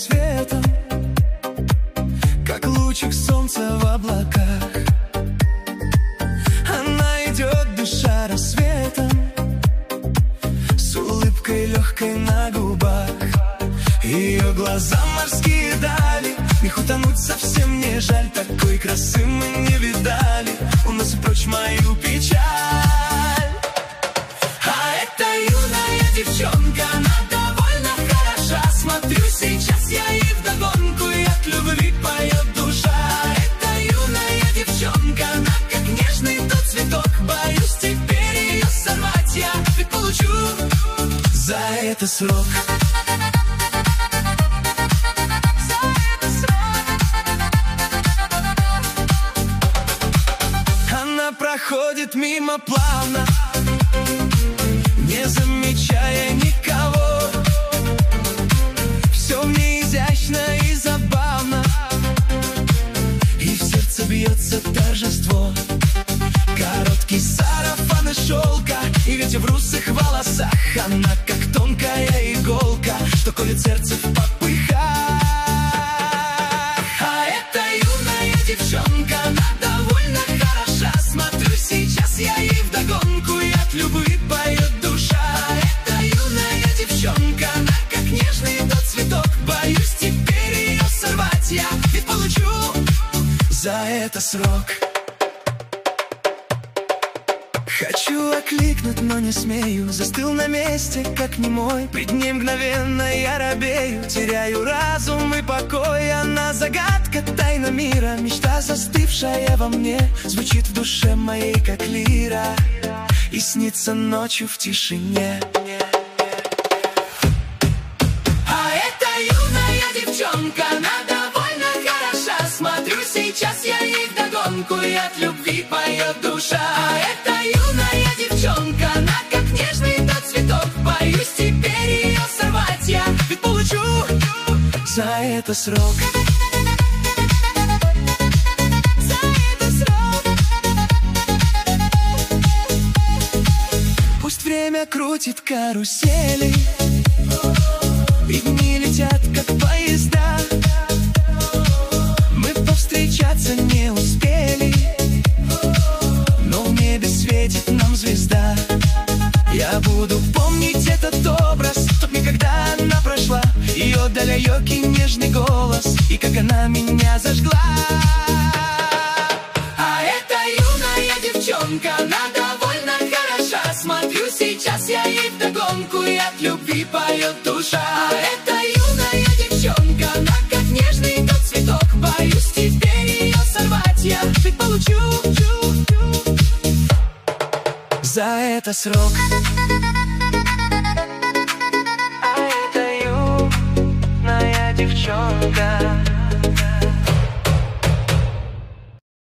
светом, как лучик солнца в облаках. Она идет, дыша рассветом, с улыбкой легкой на губах. Ее глаза морские дали, их утонуть совсем не жаль. Такой красы мы не видали, уносит прочь мою печаль. А эта юная девчонка, она довольно хороша. Смотрю сейчас я ей вдогонку, и от любви поет душа. Эта юная девчонка, она как нежный тот цветок. Боюсь теперь ее сорвать я, ведь получу за это срок. Проходит мимо плавно, не замечая никого. Все в ней изящно и забавно, и в сердце бьется торжество. Короткий сарафан из шелка, и ветер в русых волосах. Она как тонкая иголка, что колет сердце в попыхах. А эта юная девчонка, она довольно хороша. Смотрю сейчас я ей вдогонку, и от любви поет душа. Эта юная девчонка, она как нежный тот цветок. Боюсь теперь ее сорвать я, ведь получу за это срок. Хочу окликнуть, но не смею. Застыл на месте, как немой. Пред ней мгновенно я робею, теряю разум и покой. Она загадка, тайна мира, мечта, застывшая во мне, звучит в душе моей, как лира, и снится ночью в тишине. А эта юная девчонка, она довольно хороша. Смотрю сейчас я ей вдогонку, и от любви поет душа. А эта юная девчонка, она как нежный тот цветок. Боюсь теперь ее сорвать я, ведь получу за это срок. За это срок. Пусть время крутит карусели, и дни летят, как поезда. Мы повстречаться не успели, но в небе светит нам звезда. Я буду помнить этот образ, чтоб никогда она прошла. Ее далекий нежный голос, и как она меня зажгла. А эта юная девчонка, она довольно хороша. Смотрю сейчас я ей вдогонку, и от любви поет душа. А эта юная девчонка, она как нежный тот цветок. Боюсь теперь ее сорвать я, ведь получу за это срок. А это юная девчонка.